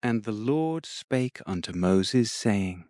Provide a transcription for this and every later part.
And the Lord spake unto Moses, saying,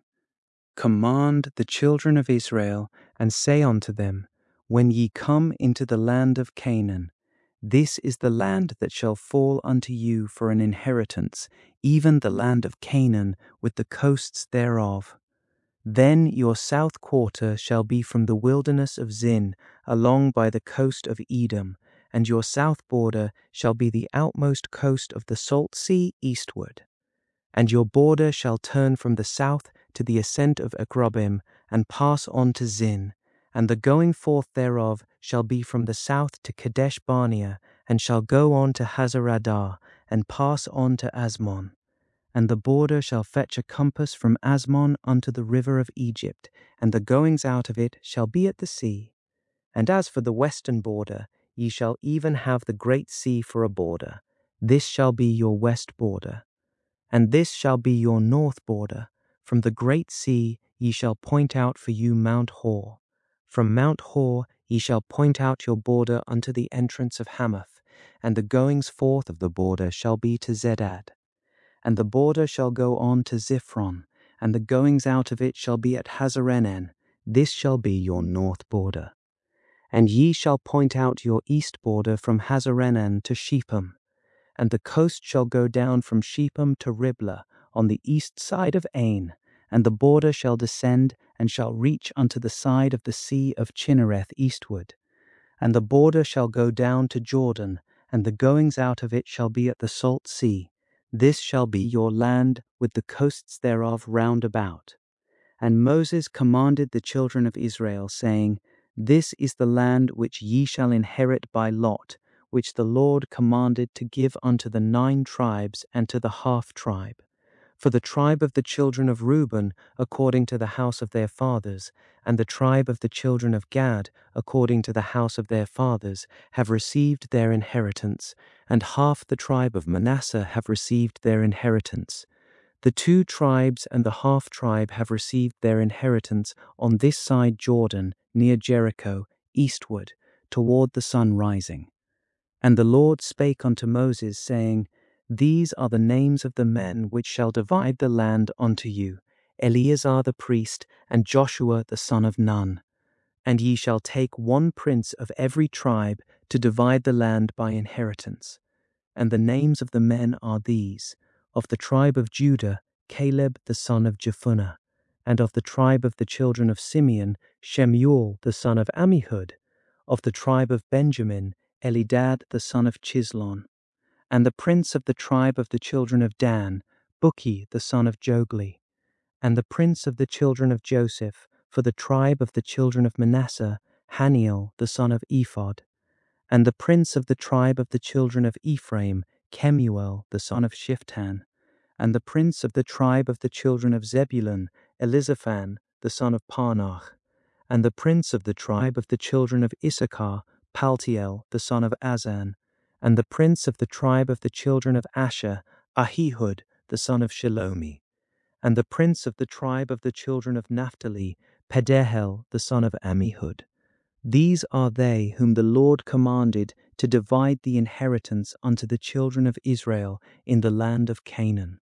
Command the children of Israel, and say unto them, When ye come into the land of Canaan, this is the land that shall fall unto you for an inheritance, even the land of Canaan with the coasts thereof. Then your south quarter shall be from the wilderness of Zin along by the coast of Edom, and your south border shall be the outmost coast of the salt sea eastward. And your border shall turn from the south to the ascent of Akrabim, and pass on to Zin, and the going forth thereof shall be from the south to Kadesh Barnea, and shall go on to Hazaraddah, and pass on to Asmon. And the border shall fetch a compass from Asmon unto the river of Egypt, and the goings out of it shall be at the sea. And as for the western border, ye shall even have the great sea for a border. This shall be your west border. And this shall be your north border. From the great sea ye shall point out for you Mount Hor. From Mount Hor ye shall point out your border unto the entrance of Hamath, and the goings forth of the border shall be to Zedad. And the border shall go on to Ziphron, and the goings out of it shall be at Hazarenan. This shall be your north border. And ye shall point out your east border from Hazarenan to Shephem. And the coast shall go down from Shephem to Riblah on the east side of Ain, and the border shall descend and shall reach unto the side of the sea of Chinnereth eastward. And the border shall go down to Jordan, and the goings out of it shall be at the salt sea. This shall be your land with the coasts thereof round about. And Moses commanded the children of Israel, saying, This is the land which ye shall inherit by lot, which the Lord commanded to give unto the 9 tribes and to the half-tribe. For the tribe of the children of Reuben, according to the house of their fathers, and the tribe of the children of Gad, according to the house of their fathers, have received their inheritance, and half the tribe of Manasseh have received their inheritance. The 2 tribes and the half-tribe have received their inheritance on this side Jordan, near Jericho, eastward, toward the sun rising. And the Lord spake unto Moses, saying, These are the names of the men which shall divide the land unto you, Eleazar the priest, and Joshua the son of Nun. And ye shall take 1 prince of every tribe to divide the land by inheritance. And the names of the men are these: of the tribe of Judah, Caleb the son of Jephunneh; and of the tribe of the children of Simeon, Shemuel the son of Ammihud; of the tribe of Benjamin, Elidad the son of Chislon; and the prince of the tribe of the children of Dan, Bukki the son of Jogli; and the prince of the children of Joseph, for the tribe of the children of Manasseh, Haniel the son of Ephod; and the prince of the tribe of the children of Ephraim, Kemuel the son of Shiftan; and the prince of the tribe of the children of Zebulun, Elizaphan the son of Parnach; and the prince of the tribe of the children of Issachar, Paltiel the son of Azan; and the prince of the tribe of the children of Asher, Ahihud the son of Shelomi; and the prince of the tribe of the children of Naphtali, Pedahel the son of Ammihud. These are they whom the Lord commanded to divide the inheritance unto the children of Israel in the land of Canaan.